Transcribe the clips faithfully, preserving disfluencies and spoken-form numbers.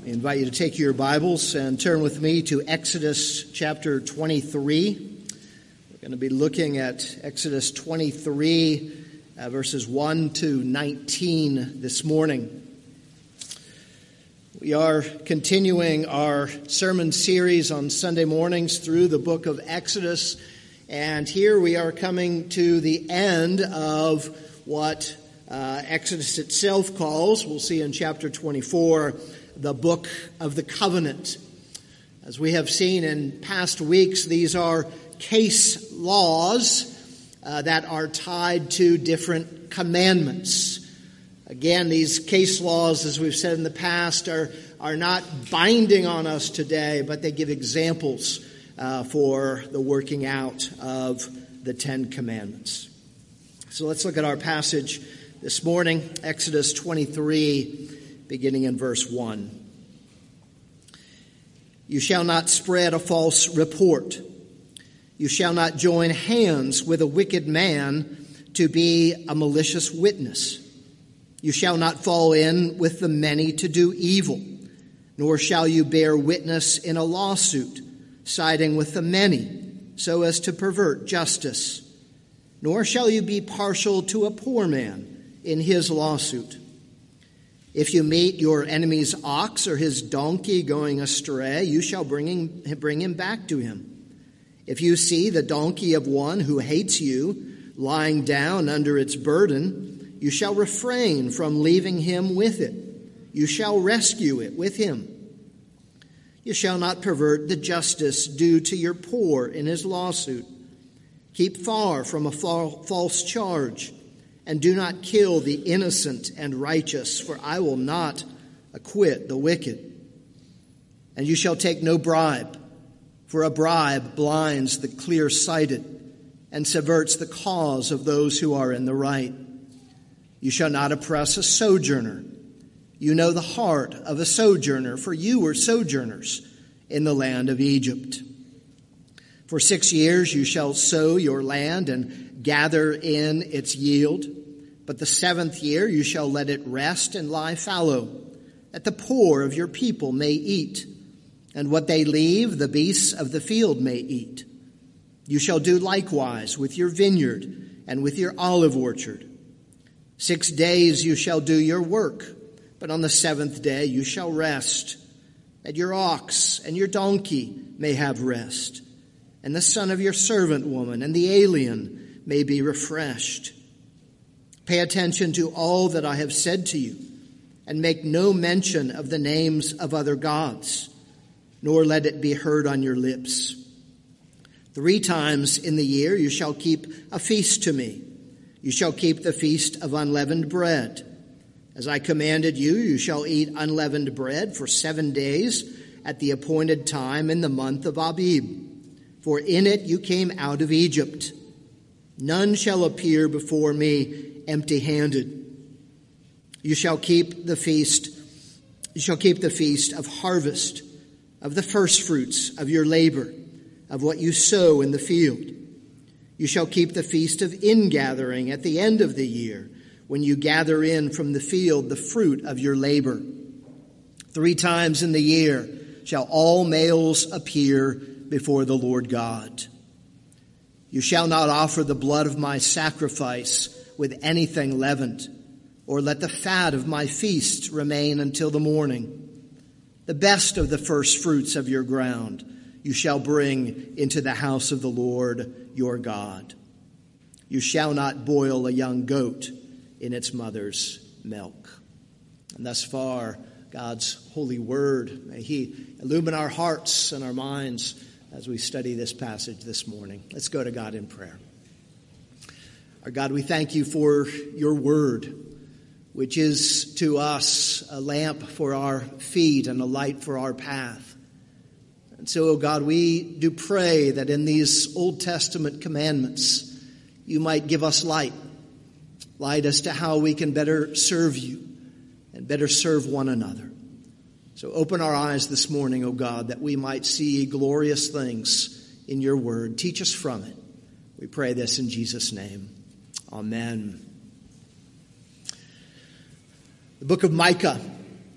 I invite you to take your Bibles and turn with me to Exodus chapter twenty-three. We're going to be looking at Exodus twenty-three, uh, verses one to nineteen this morning. We are continuing our sermon series on Sunday mornings through the book of Exodus, and here we are coming to the end of what uh, Exodus itself calls, we'll see in chapter twenty-four, the book of the covenant. As we have seen in past weeks, these are case laws uh, that are tied to different commandments. Again, these case laws, as we've said in the past, are, are not binding on us today, but they give examples uh, for the working out of the Ten Commandments. So let's look at our passage this morning, Exodus twenty-three, beginning in verse one. You shall not spread a false report. You shall not join hands with a wicked man to be a malicious witness. You shall not fall in with the many to do evil, nor shall you bear witness in a lawsuit, siding with the many, so as to pervert justice. Nor shall you be partial to a poor man in his lawsuit. If you meet your enemy's ox or his donkey going astray, you shall bring him, bring him back to him. If you see the donkey of one who hates you lying down under its burden, you shall refrain from leaving him with it. You shall rescue it with him. You shall not pervert the justice due to your poor in his lawsuit. Keep far from a false charge, and do not kill the innocent and righteous, for I will not acquit the wicked. And you shall take no bribe, for a bribe blinds the clear-sighted and subverts the cause of those who are in the right. You shall not oppress a sojourner. You know the heart of a sojourner, for you were sojourners in the land of Egypt. For six years you shall sow your land and gather in its yield. But the seventh year you shall let it rest and lie fallow, that the poor of your people may eat, and what they leave the beasts of the field may eat. You shall do likewise with your vineyard and with your olive orchard. Six days you shall do your work, but on the seventh day you shall rest, that your ox and your donkey may have rest, and the son of your servant woman and the alien may be refreshed. Pay attention to all that I have said to you, and make no mention of the names of other gods, nor let it be heard on your lips. Three times in the year you shall keep a feast to me. You shall keep the feast of unleavened bread. As I commanded you, you shall eat unleavened bread for seven days at the appointed time in the month of Abib, for in it you came out of Egypt. None shall appear before me empty-handed. You shall keep the feast, you shall keep the feast of harvest, of the first fruits of your labor, of what you sow in the field. You shall keep the feast of ingathering at the end of the year, when you gather in from the field the fruit of your labor. Three times in the year shall all males appear before the Lord God. You shall not offer the blood of my sacrifice with anything leavened, or let the fat of my feast remain until the morning. The best of the first fruits of your ground you shall bring into the house of the Lord your God. You shall not boil a young goat in its mother's milk. And thus far, God's holy word. May he illumine our hearts and our minds as we study this passage this morning. Let's go to God in prayer. Our God, we thank you for your word, which is to us a lamp for our feet and a light for our path. And so, oh God, we do pray that in these Old Testament commandments, you might give us light, light as to how we can better serve you and better serve one another. So open our eyes this morning, O God, that we might see glorious things in your word. Teach us from it. We pray this in Jesus' name. Amen. The book of Micah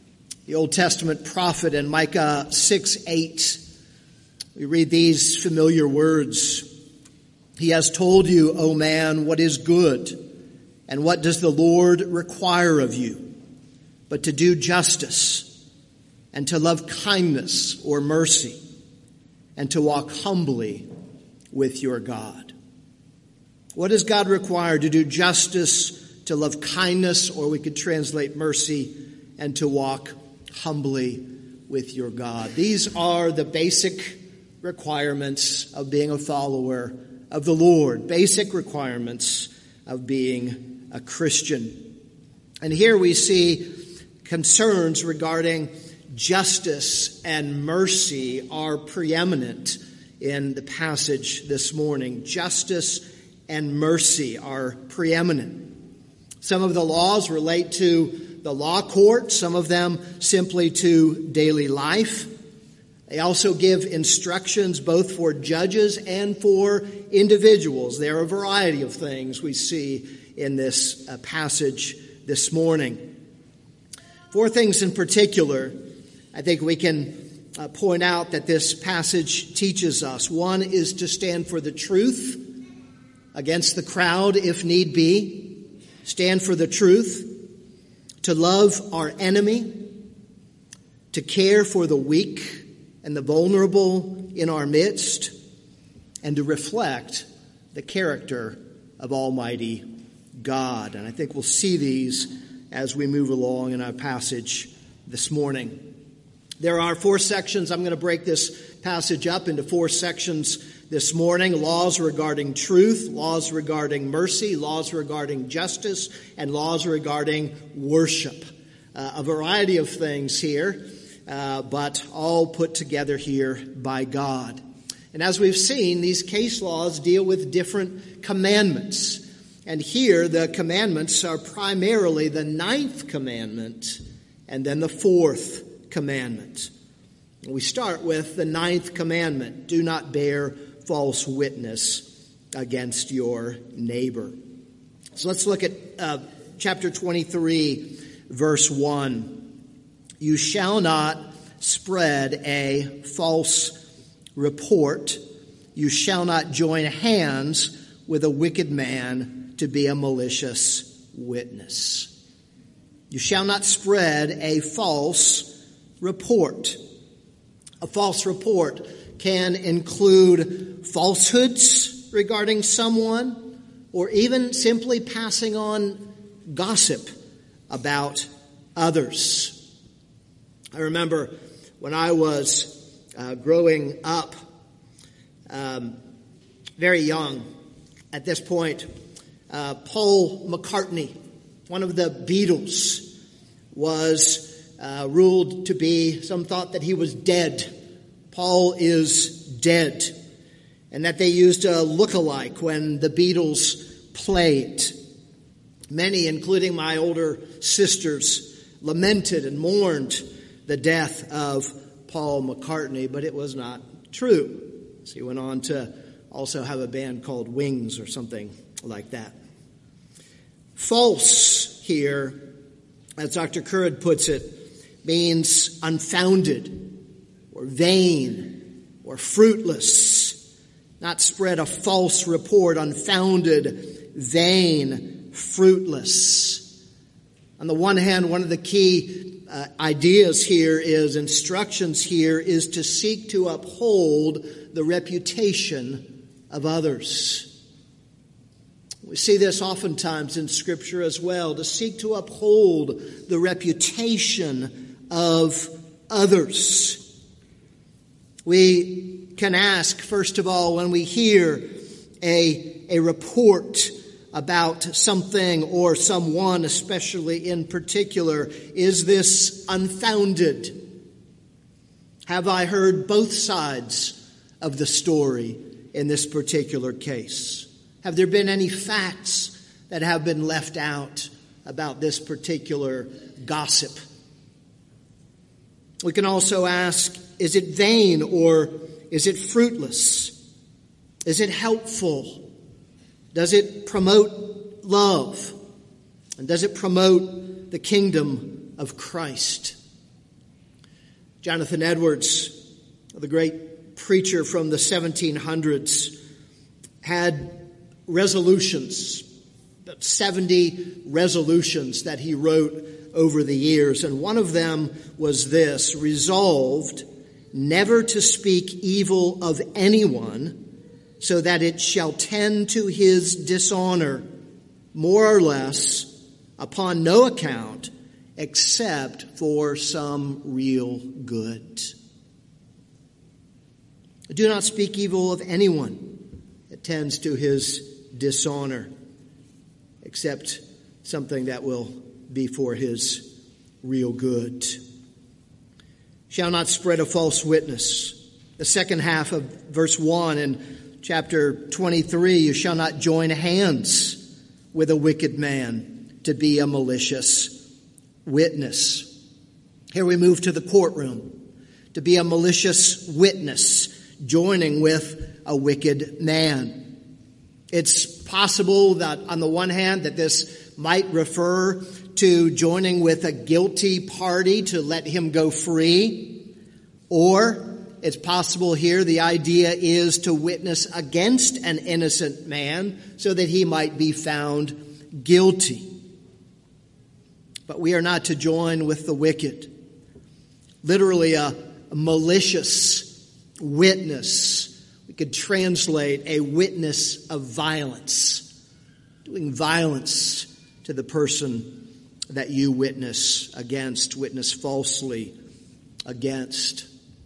The Old Testament prophet in Micah six eight, we read these familiar words. He has told you, O man, what is good, and what does the Lord require of you, but to do justice, and to love kindness or mercy, and to walk humbly with your God. What does God require? To do justice, to love kindness, or we could translate mercy, and to walk humbly with your God. These are the basic requirements of being a follower of the Lord, basic requirements of being a Christian. And here we see concerns regarding justice and mercy are preeminent in the passage this morning. Justice and mercy are preeminent. Some of the laws relate to the law court, some of them simply to daily life. They also give instructions both for judges and for individuals. There are a variety of things we see in this uh, passage this morning. Four things in particular, I think we can uh, point out that this passage teaches us. One is to stand for the truth against the crowd if need be. Stand for the truth. To love our enemy. To care for the weak and the vulnerable in our midst, and to reflect the character of Almighty God. And I think we'll see these as we move along in our passage this morning. There are four sections. I'm going to break this passage up into four sections this morning. Laws regarding truth, laws regarding mercy, laws regarding justice, and laws regarding worship. Uh, a variety of things here. Uh, but all put together here by God. And as we've seen, these case laws deal with different commandments. And here the commandments are primarily the ninth commandment and then the fourth commandment. We start with the ninth commandment. Do not bear false witness against your neighbor. So let's look at uh, chapter twenty-three, verse one. You shall not spread a false report. You shall not join hands with a wicked man to be a malicious witness. You shall not spread a false report. A false report can include falsehoods regarding someone, or even simply passing on gossip about others. I remember when I was uh, growing up, um, very young, at this point, uh, Paul McCartney, one of the Beatles, was uh, ruled to be, some thought that he was dead. Paul is dead. And that they used a look-alike when the Beatles played. Many, including my older sisters, lamented and mourned the death of Paul McCartney, but it was not true. So he went on to also have a band called Wings or something like that. False here, as Doctor Currid puts it, means unfounded or vain or fruitless. Not spread a false report, unfounded, vain, fruitless. On the one hand, one of the key Uh, ideas here is, instructions here is to seek to uphold the reputation of others. We see this oftentimes in Scripture as well, to seek to uphold the reputation of others. We can ask, first of all, when we hear a, a report about something or someone, especially in particular, is this unfounded? Have I heard both sides of the story in this particular case? Have there been any facts that have been left out about this particular gossip? We can also ask, is it vain or is it fruitless? Is it helpful? Does it promote love? And does it promote the kingdom of Christ? Jonathan Edwards, the great preacher from the seventeen hundreds, had resolutions, about seventy resolutions that he wrote over the years. And one of them was this: resolved never to speak evil of anyone, so that it shall tend to his dishonor, more or less, upon no account, except for some real good. Do not speak evil of anyone. It tends to his dishonor, except something that will be for his real good. Shall not spread a false witness. The second half of verse one in chapter twenty-three, you shall not join hands with a wicked man to be a malicious witness. Here we move to the courtroom. To be a malicious witness, joining with a wicked man. It's possible that on the one hand that this might refer to joining with a guilty party to let him go free, or it's possible here the idea is to witness against an innocent man so that he might be found guilty. But we are not to join with the wicked. Literally a, a malicious witness. We could translate a witness of violence, doing violence to the person that you witness against, witness falsely against.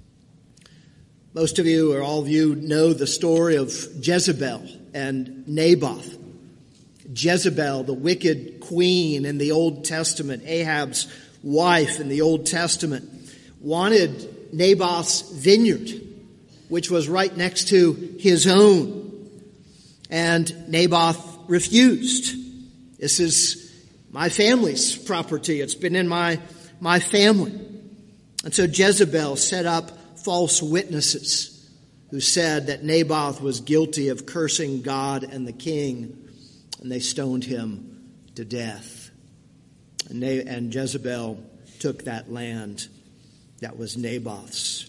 Most of you, or all of you, know the story of Jezebel and Naboth. Jezebel, the wicked queen in the Old Testament, Ahab's wife in the Old Testament, wanted Naboth's vineyard, which was right next to his own. And Naboth refused. This is my family's property. It's been in my, my family. And so Jezebel set up false witnesses who said that Naboth was guilty of cursing God and the king, and they stoned him to death. And, Na- and Jezebel took that land that was Naboth's.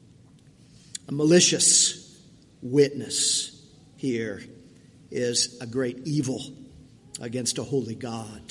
A malicious witness here is a great evil against a holy God.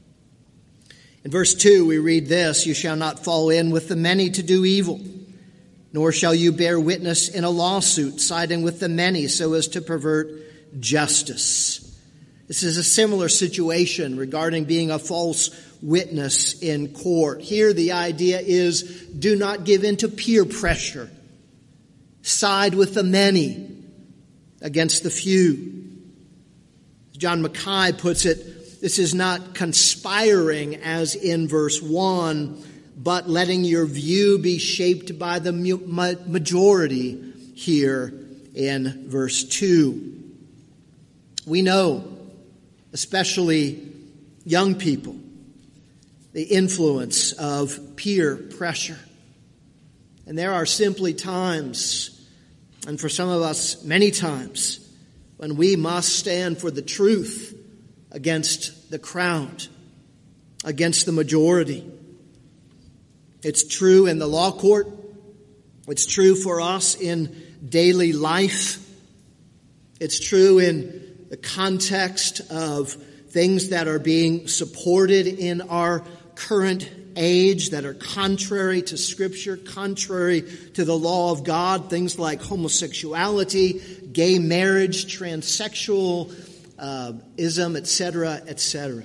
In verse two, we read this: you shall not fall in with the many to do evil, nor shall you bear witness in a lawsuit, siding with the many so as to pervert justice. This is a similar situation regarding being a false witness in court. Here the idea is, do not give in to peer pressure. Side with the many against the few. John Mackay puts it, this is not conspiring as in verse one, but letting your view be shaped by the majority here in verse two. We know, especially young people, the influence of peer pressure. And there are simply times, and for some of us many times, when we must stand for the truth against the crowd, against the majority. It's true in the law court. It's true for us in daily life. It's true in the context of things that are being supported in our current age that are contrary to Scripture, contrary to the law of God, things like homosexuality, gay marriage, transsexualism, uh, et cetera, et cetera.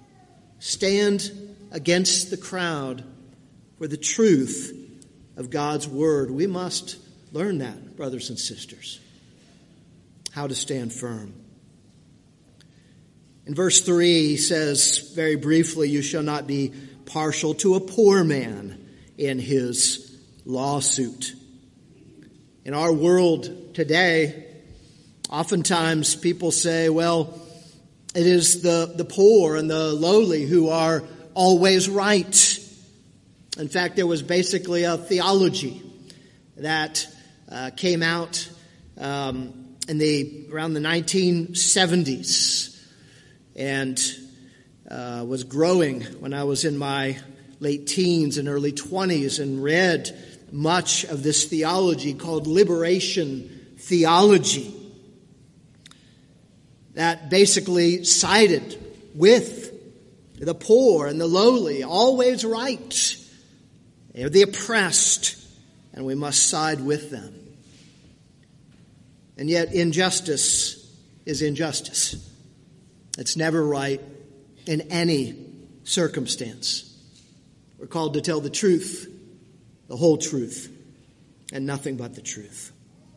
Stand against the crowd for the truth of God's Word. We must learn that, brothers and sisters, how to stand firm. In verse three, he says very briefly, you shall not be partial to a poor man in his lawsuit. In our world today, oftentimes people say, well, it is the, the poor and the lowly who are always right. In fact, there was basically a theology that uh, came out um, in the around the nineteen seventies and uh, was growing when I was in my late teens and early twenties, and read much of this theology called liberation theology that basically sided with the poor and the lowly, always right. They're the oppressed, and we must side with them. And yet injustice is injustice. It's never right in any circumstance. We're called to tell the truth, the whole truth, and nothing but the truth.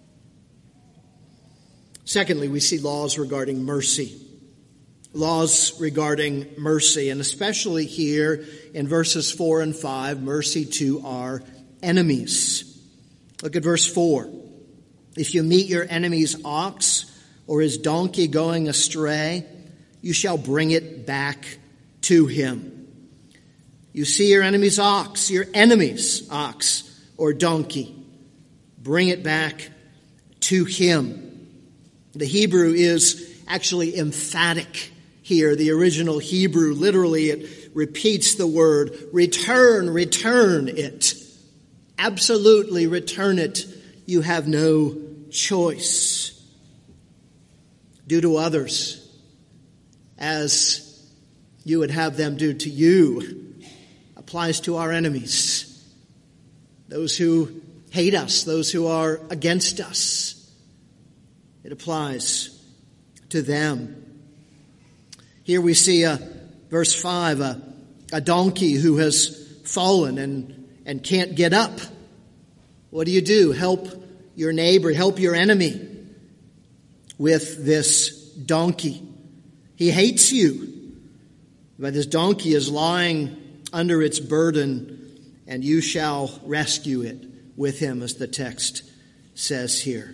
Secondly, we see laws regarding mercy. Laws regarding mercy, and especially here in verses four and five, mercy to our enemies. Look at verse four. If you meet your enemy's ox or his donkey going astray, you shall bring it back to him. You see your enemy's ox, your enemy's ox or donkey, bring it back to him. The Hebrew is actually emphatic here. The original Hebrew, literally, it repeats the word, return, return it. Absolutely return it. You have no choice. Do to others as you would have them do to you. Applies to our enemies. Those who hate us, those who are against us. It applies to them. Here we see a verse five, a, a donkey who has fallen and, and can't get up. What do you do? Help your neighbor, help your enemy with this donkey. He hates you, but this donkey is lying under its burden, and you shall rescue it with him, as the text says here.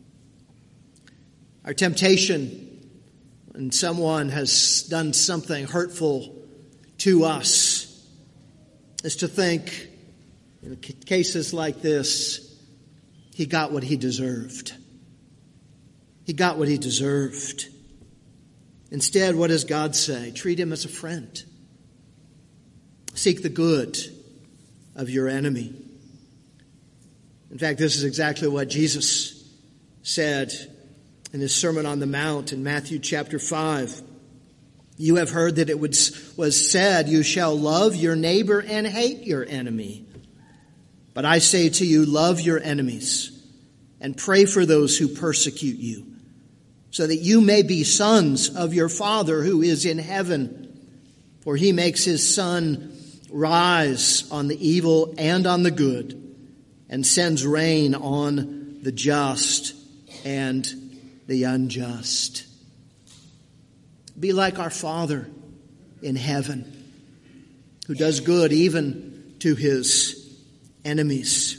Our temptation when someone has done something hurtful to us is to think, in cases like this, he got what he deserved. He got what he deserved. Instead, what does God say? Treat him as a friend. Seek the good of your enemy. In fact, this is exactly what Jesus said in his Sermon on the Mount in Matthew chapter five. You have heard that it was said, you shall love your neighbor and hate your enemy. But I say to you, love your enemies and pray for those who persecute you, so that you may be sons of your Father who is in heaven. For he makes his sun rise on the evil and on the good, and sends rain on the just and the unjust. Be like our Father in heaven, who does good even to his enemies.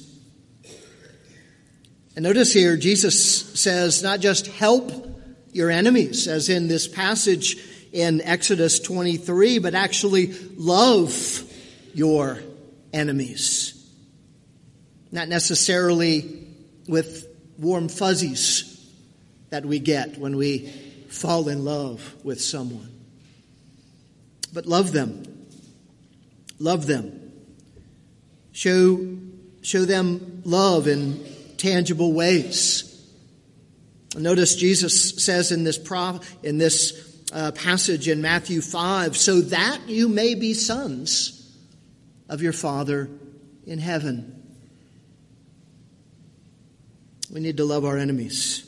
And notice here, Jesus says not just help your enemies, as in this passage in Exodus twenty-three, but actually love your enemies. Not necessarily with warm fuzzies that we get when we fall in love with someone. But love them. Love them. Show, show them love in tangible ways. Notice Jesus says in this pro, in this uh, passage in Matthew five, so that you may be sons of your Father in heaven. We need to love our enemies.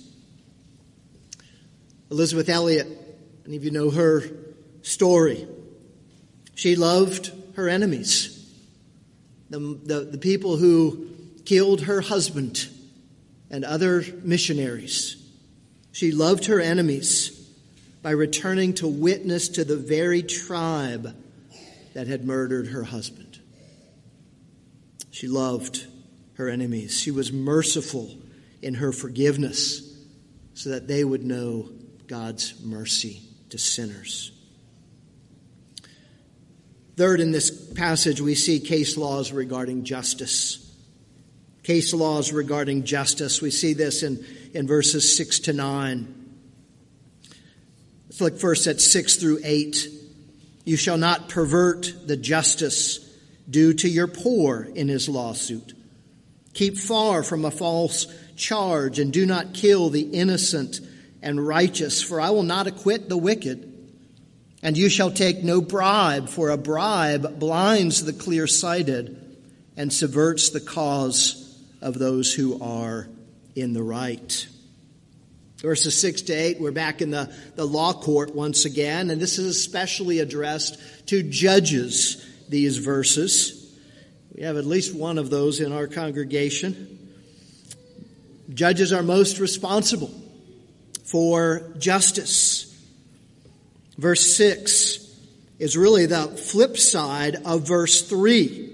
Elizabeth Elliot, any of you know her story. She loved her enemies. The, the, the people who killed her husband and other missionaries. She loved her enemies by returning to witness to the very tribe that had murdered her husband. She loved her enemies. She was merciful in her forgiveness so that they would know God's mercy to sinners. Third, in this passage, we see case laws regarding justice. Case laws regarding justice. We see this in, in verses six to nine. Let's look first at six through eight. You shall not pervert the justice due to your poor in his lawsuit. Keep far from a false charge, and do not kill the innocent and righteous, for I will not acquit the wicked. And you shall take no bribe, for a bribe blinds the clear-sighted and subverts the cause of those who are in the right. Verses six to eight, we're back in the, the law court once again, and this is especially addressed to judges, these verses. We have at least one of those in our congregation. Judges are most responsible for justice. Verse six is really the flip side of verse three.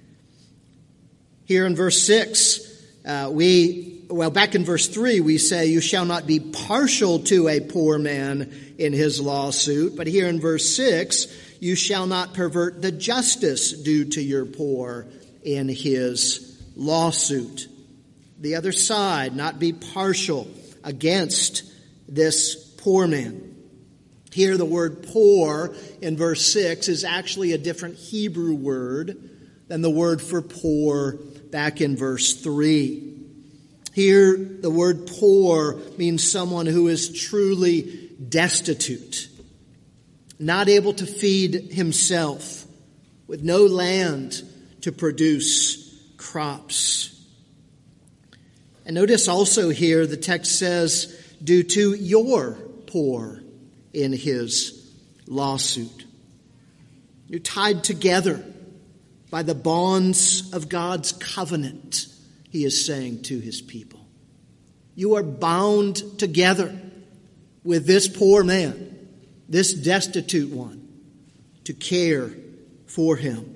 Here in verse six, uh, we, well, back in verse three, we say, you shall not be partial to a poor man in his lawsuit. But here in verse six, you shall not pervert the justice due to your poor in his lawsuit. The other side, not be partial against this poor man. Here the word poor in verse six is actually a different Hebrew word than the word for poor back in verse three. Here the word poor means someone who is truly destitute, not able to feed himself, with no land to produce crops. And notice also here the text says, due to your poor in his lawsuit. You're tied together by the bonds of God's covenant, he is saying to his people. You are bound together with this poor man, this destitute one, to care for him.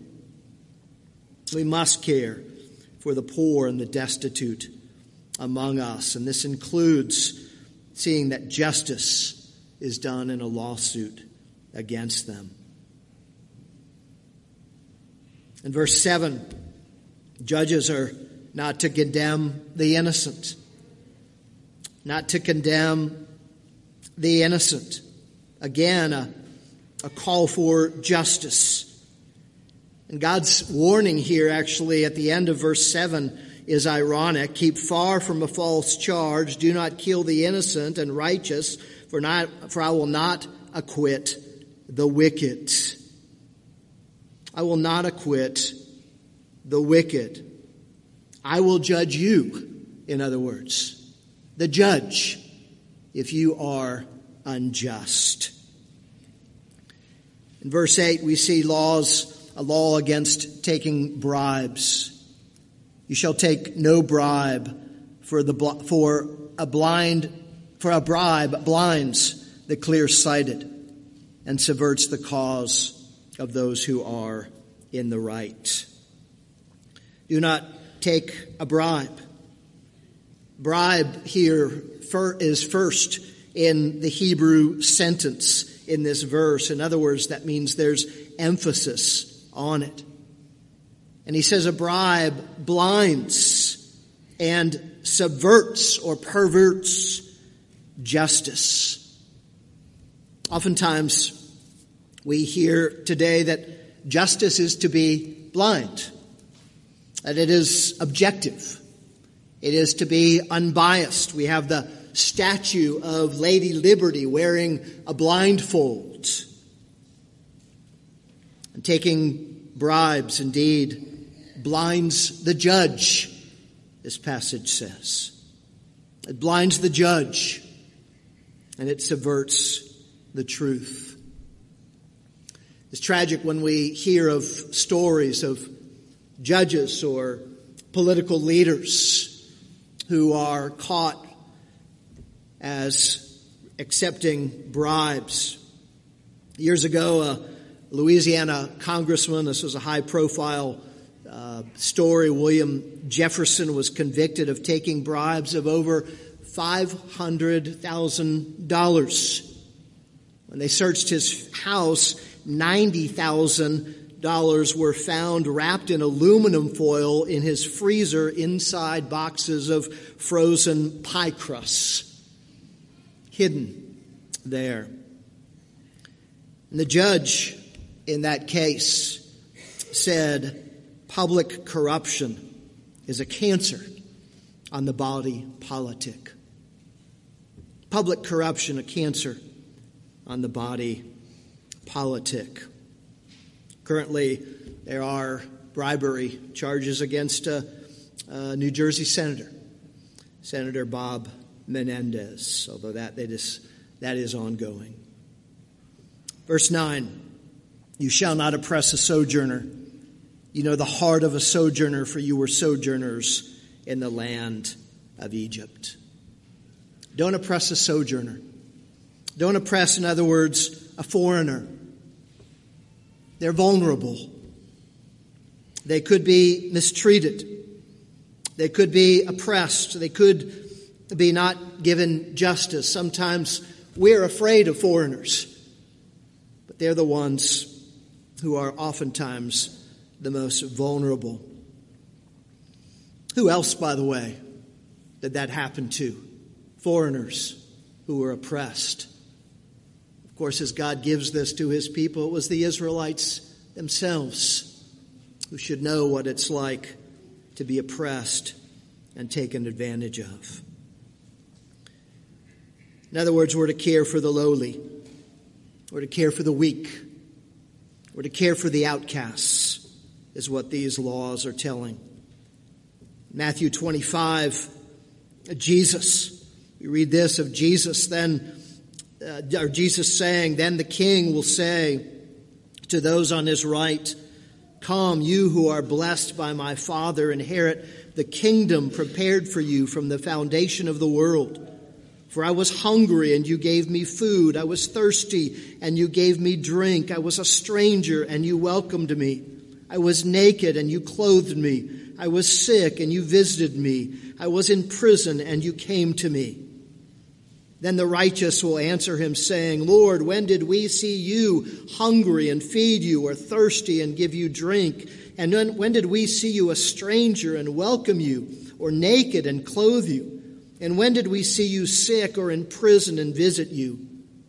We must care for the poor and the destitute among us, and this includes seeing that justice is done in a lawsuit against them. In verse seven, judges are not to condemn the innocent. Not to condemn the innocent. Again, a, a call for justice. And God's warning here, actually, at the end of verse seven, is ironic. Keep far from a false charge. Do not kill the innocent and righteous, for not for I will not acquit the wicked. I will not acquit the wicked. I will judge you, in other words, the judge, if you are unjust. In verse eight, we see laws, a law against taking bribes. You shall take no bribe, for the for a blind for a bribe blinds the clear-sighted and subverts the cause of those who are in the right. Do not take a bribe. Bribe here is first in the Hebrew sentence in this verse. In other words, that means there's emphasis on it. And he says a bribe blinds and subverts or perverts justice. Oftentimes we hear today that justice is to be blind, that it is objective, it is to be unbiased. We have the statue of Lady Liberty wearing a blindfold. And taking bribes, indeed, blinds the judge, this passage says. It blinds the judge, and it subverts the truth. It's tragic when we hear of stories of judges or political leaders who are caught as accepting bribes. Years ago, a Louisiana congressman, this was a high-profile uh, story, William Jefferson was convicted of taking bribes of over five hundred thousand dollars. When they searched his house, ninety thousand dollars were found wrapped in aluminum foil in his freezer inside boxes of frozen pie crusts, hidden there. And the judge in that case said, public corruption is a cancer on the body politic. Public corruption, a cancer on the body politic. Currently, there are bribery charges against a, a New Jersey senator, Senator Bob Menendez, although that, that, is, that is ongoing. Verse nine, you shall not oppress a sojourner. You know the heart of a sojourner, for you were sojourners in the land of Egypt. Don't oppress a sojourner. Don't oppress, in other words, a foreigner. They're vulnerable. They could be mistreated. They could be oppressed. They could be not given justice. Sometimes we're afraid of foreigners, but they're the ones who are oftentimes the most vulnerable. Who else, by the way, did that happen to? Foreigners who were oppressed. Of course, as God gives this to his people, it was the Israelites themselves who should know what it's like to be oppressed and taken advantage of. In other words, we're to care for the lowly. We're to care for the weak. We're to care for the outcasts, is what these laws are telling. Matthew twenty-five, Jesus. We read this of Jesus, then, uh, or Jesus saying, then the king will say to those on his right, come, you who are blessed by my Father, inherit the kingdom prepared for you from the foundation of the world. For I was hungry, and you gave me food. I was thirsty, and you gave me drink. I was a stranger, and you welcomed me. I was naked, and you clothed me. I was sick, and you visited me. I was in prison, and you came to me. Then the righteous will answer him, saying, Lord, when did we see you hungry and feed you, or thirsty and give you drink? And when, when did we see you a stranger and welcome you, or naked and clothe you? And when did we see you sick or in prison and visit you?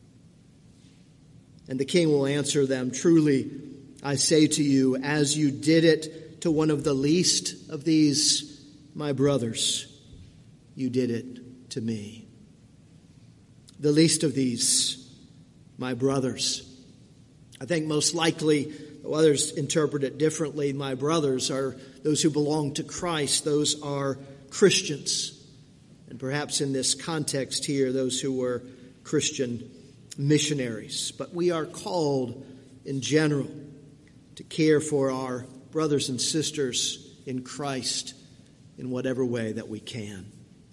And the king will answer them, truly, I say to you, as you did it to one of the least of these, my brothers, you did it to me. The least of these, my brothers. I think most likely, though others interpret it differently, my brothers are those who belong to Christ. Those are Christians. And perhaps in this context here, those who were Christian missionaries. But we are called in general to care for our brothers and sisters in Christ in whatever way that we can.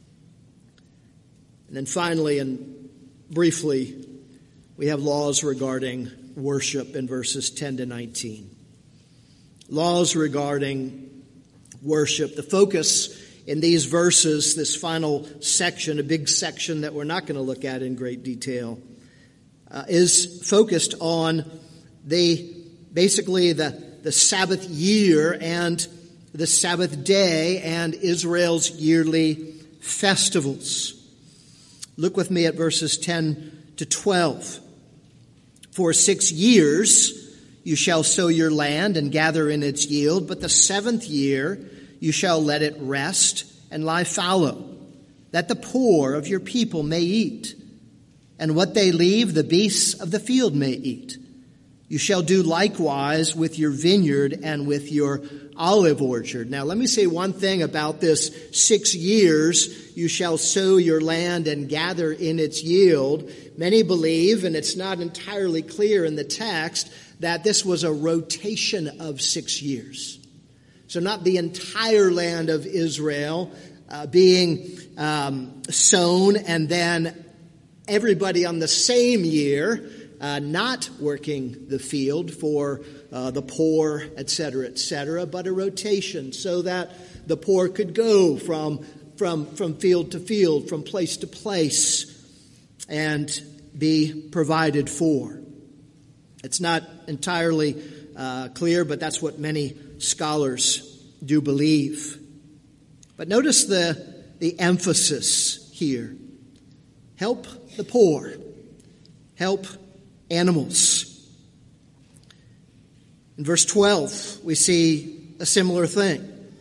And then finally and briefly, we have laws regarding worship in verses ten to nineteen. Laws regarding worship. The focus in these verses, this final section, a big section that we're not going to look at in great detail, uh, is focused on the basically the, the Sabbath year and the Sabbath day and Israel's yearly festivals. Look with me at verses ten to twelve. For six years you shall sow your land and gather in its yield, but the seventh year you shall let it rest and lie fallow, that the poor of your people may eat, and what they leave the beasts of the field may eat. You shall do likewise with your vineyard and with your olive orchard. Now, let me say one thing about this six years you shall sow your land and gather in its yield. Many believe, and it's not entirely clear in the text, that this was a rotation of six years. So not the entire land of Israel uh, being um, sown and then everybody on the same year uh, not working the field for uh, the poor, et cetera, et cetera, but a rotation so that the poor could go from, from, from field to field, from place to place, and be provided for. It's not entirely uh, clear, but that's what many scholars do believe. But notice the, the emphasis here. Help the poor. Help animals. In verse twelve, we see a similar thing.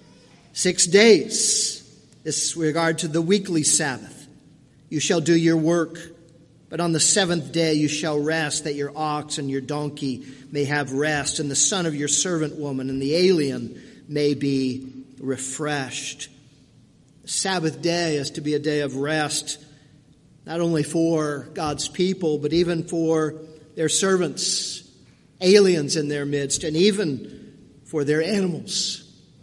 Six days, this is with regard to the weekly Sabbath. You shall do your work, but on the seventh day you shall rest, that your ox and your donkey may have rest, and the son of your servant woman and the alien may be refreshed. The Sabbath day is to be a day of rest, not only for God's people, but even for their servants, aliens in their midst, and even for their animals.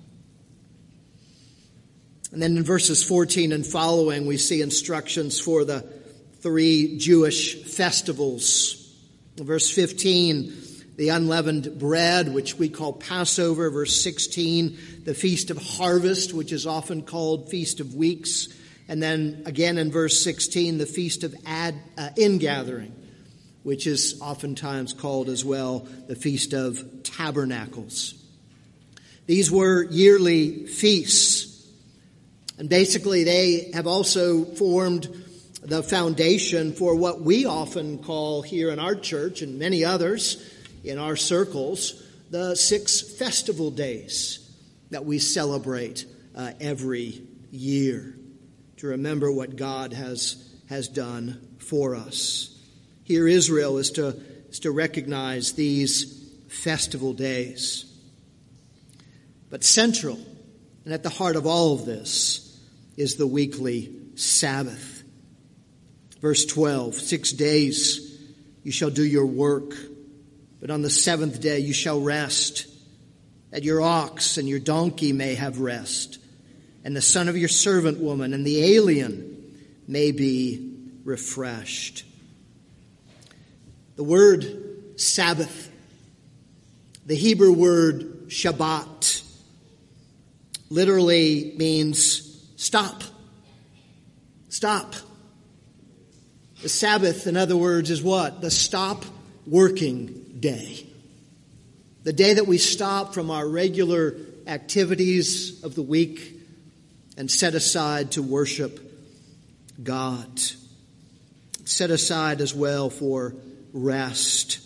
And then in verses fourteen and following, we see instructions for the three Jewish festivals. In verse fifteen, the unleavened bread, which we call Passover. Verse sixteen, the Feast of Harvest, which is often called Feast of Weeks. And then again in verse sixteen, the Feast of Ad, uh, Ingathering, which is oftentimes called as well the Feast of Tabernacles. These were yearly feasts. And basically they have also formed the foundation for what we often call here in our church and many others in our circles, the six festival days that we celebrate uh, every year to remember what God has, has done for us. Here Israel is to, is to recognize these festival days. But central and at the heart of all of this is the weekly Sabbath. Verse twelve, six days you shall do your work, but on the seventh day you shall rest, that your ox and your donkey may have rest, and the son of your servant woman and the alien may be refreshed. The word Sabbath, the Hebrew word Shabbat, literally means stop. Stop. The Sabbath, in other words, is what? The stop working day. The day that we stop from our regular activities of the week and set aside to worship God. Set aside as well for rest.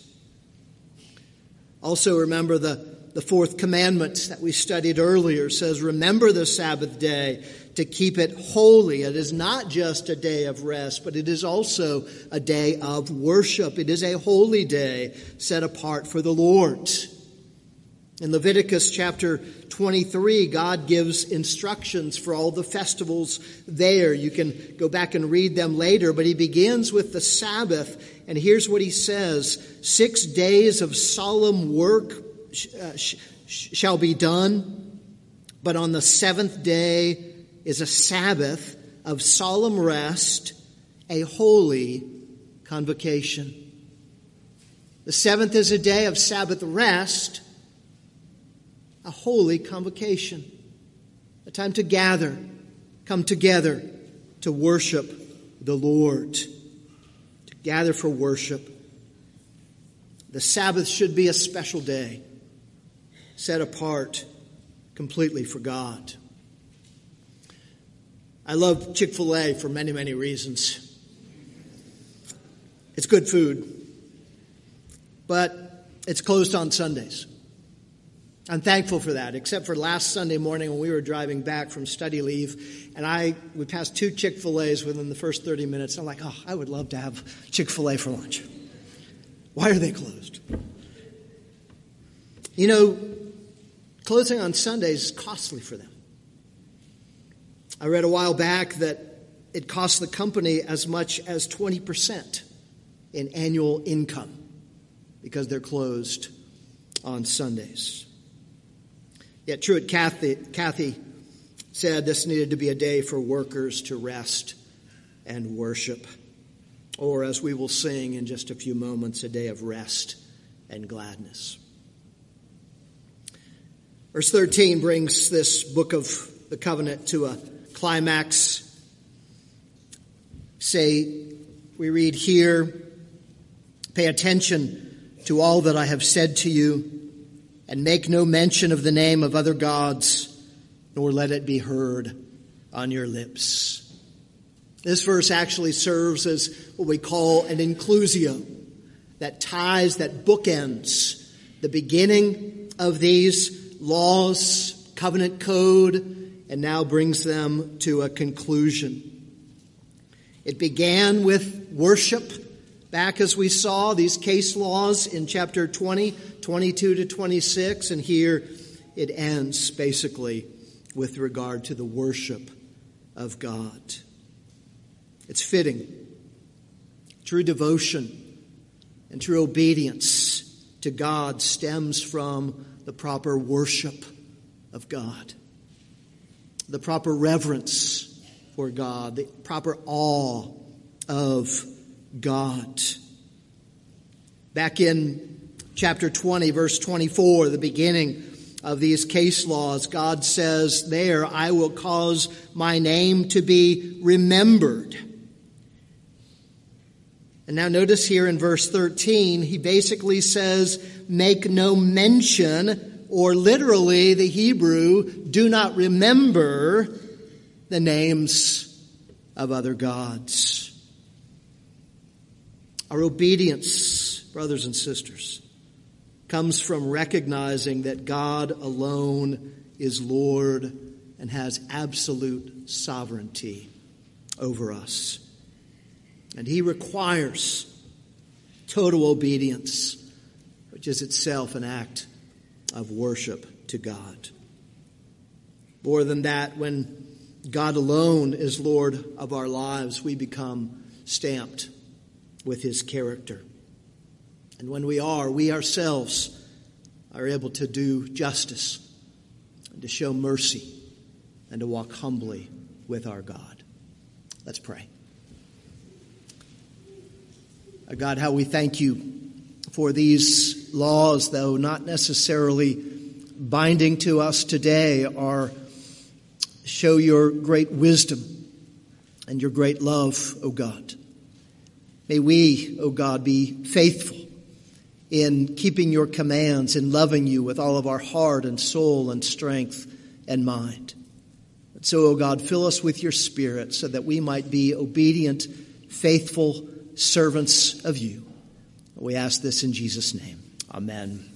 Also remember the, the fourth commandment that we studied earlier says, remember the Sabbath day to keep it holy. It is not just a day of rest, but it is also a day of worship. It is a holy day set apart for the Lord. In Leviticus chapter twenty-three, God gives instructions for all the festivals there. You can go back and read them later, but he begins with the Sabbath, and here's what he says. Six days of solemn work uh, sh- sh- shall be done, but on the seventh day is a Sabbath of solemn rest, a holy convocation. The seventh is a day of Sabbath rest, a holy convocation, a time to gather, come together to worship the Lord, to gather for worship. The Sabbath should be a special day, set apart completely for God. I love Chick-fil-A for many, many reasons. It's good food, but it's closed on Sundays. I'm thankful for that, except for last Sunday morning when we were driving back from study leave, and I we passed two Chick-fil-A's within the first thirty minutes. I'm like, oh, I would love to have Chick-fil-A for lunch. Why are they closed? You know, closing on Sundays is costly for them. I read a while back that it costs the company as much as twenty percent in annual income because they're closed on Sundays. Yet Truett Cathy, Cathy said this needed to be a day for workers to rest and worship. Or, as we will sing in just a few moments, a day of rest and gladness. Verse thirteen brings this book of the covenant to a climax. Say, we read here, pay attention to all that I have said to you, and make no mention of the name of other gods, nor let it be heard on your lips. This verse actually serves as what we call an inclusio, that ties, that bookends the beginning of these laws, covenant code, and now brings them to a conclusion. It began with worship, back as we saw these case laws in chapter twenty, twenty-two to twenty-six, and here it ends basically with regard to the worship of God. It's fitting. True devotion and true obedience to God stems from the proper worship of God, the proper reverence for God, the proper awe of God. Back in chapter twenty, verse twenty-four, the beginning of these case laws, God says there, I will cause my name to be remembered. And now notice here in verse thirteen, he basically says, make no mention, or literally the Hebrew, do not remember the names of other gods. Our obedience, brothers and sisters, comes from recognizing that God alone is Lord and has absolute sovereignty over us. And he requires total obedience, which is itself an act of worship to God. More than that, when God alone is Lord of our lives, we become stamped with his character. And when we are, we ourselves are able to do justice and to show mercy and to walk humbly with our God. Let's pray. God, how we thank you for these laws, though not necessarily binding to us today, are show your great wisdom and your great love, O God. May we, O God, be faithful in keeping your commands and loving you with all of our heart and soul and strength and mind. And so, O God, fill us with your Spirit so that we might be obedient, faithful servants of you. We ask this in Jesus' name. Amen.